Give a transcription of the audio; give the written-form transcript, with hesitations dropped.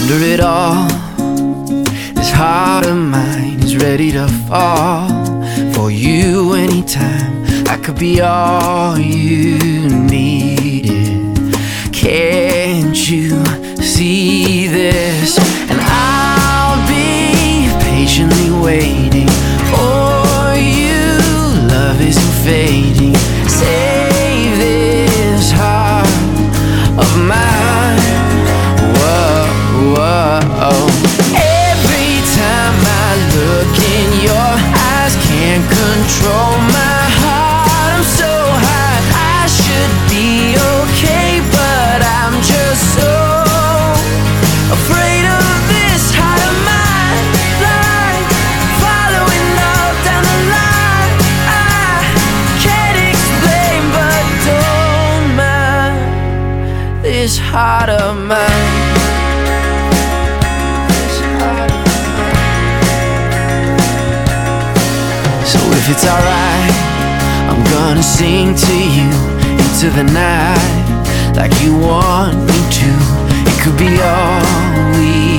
Under it all, this heart of mine is ready to fall for you anytime. I could be all you needed. Can't you see this? And I'll be patiently waiting for you. Love isn't fading. Save this heart of mine. Whoa, whoa. Every time I look in your eyes, can't control my heart. I'm so high, I should be okay, but I'm just so afraid of this heart of mine. Like following all down the line. I can't explain, but don't mind this heart of mine. So if it's alright, I'm gonna sing to you into the night like you want me to. It could be all we